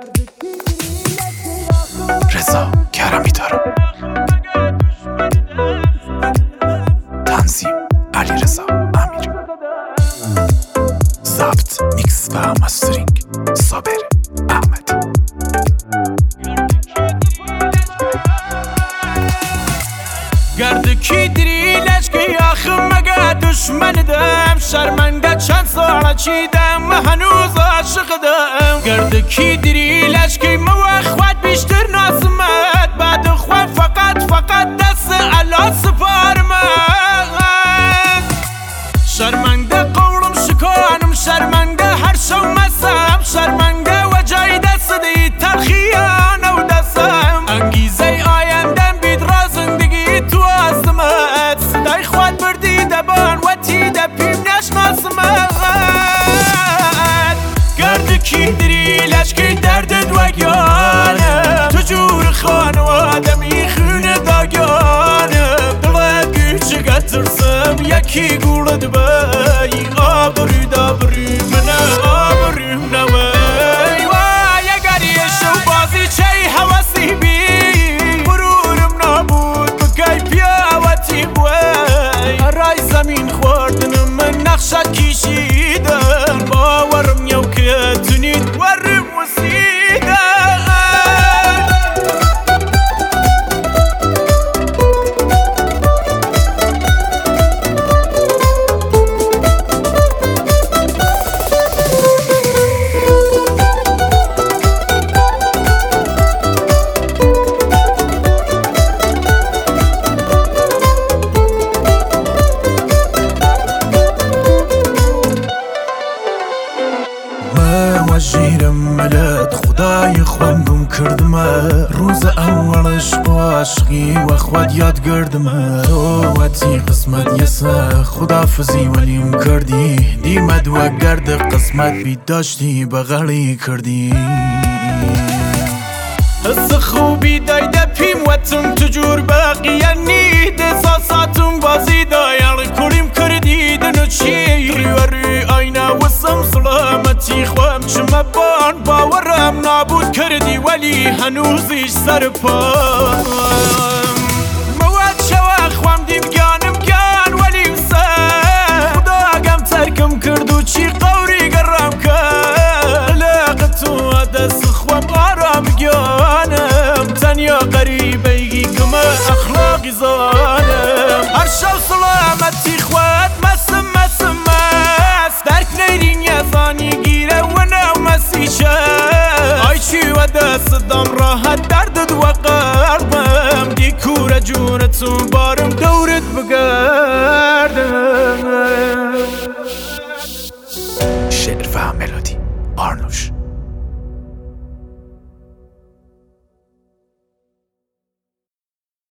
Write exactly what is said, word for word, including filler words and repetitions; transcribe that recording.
رضا کرمی دارم. تنظیم علی رضا امیر. ضبط میکس و مسترینگ صابر احمد. گرد کی دری لشکی آخم مگه دشمن دم شرمنده چند ساله چیدم هنوز عاشق دم. گرد کی دری لشکی موخوت بیشتر ناسمت بعد خواه فقط فقط دست علا سپارمت. شرمنده قولم شکانم شرمنده هر شو مسم شرمنده و جای دست دی تلخیانه و دستم. انگیزه آیندم بید را زندگی تو آزمت صدای خواد بردی دبان و تی دپیم نشناسمت. گرد کی دری لشکی دردت وگیانه تو جور خانوادمی خونه داگیانه. دلت گیچه ترسم یکی گولد بی آبروی دابروی منه آبرویم نوی. وای اگر یه شو بازی چه حواسی بی برورم نابود بگای پیاوتی بوی. رای زمین خوردنم من نقشت کشیدم باورم یو که تونید ورم وسیدم. وجیرم ملت خدای خوندم کردمه روز اولش با عشقی و خود یاد گردمه. تو وقتی قسمت یسه خدافزی ولیم کردی دیمد و گرد قسمت بی داشتی بغلی کردی. حس خوبی دای دپیم وطم تجور باقی نید احساساتم بازی دایال کلیم کردی دنو چی ریوری آینه وسم سلامتی خوام چمه بان باورم نابود کردی ولی هنوزیش سر پام. مواد شوا خوام دیم گانم گان ولیم سر خدا گم ترکم کردو چی قوری گرم کرد. لاقتو دست خوام آرام گانم تنیا قریبه کما اخلاقی زانم. هر شو سلامتی خواد مسم مسم مس درک نیرین یزانی گیره و نو مسیشه. آی چی و دست دم راحت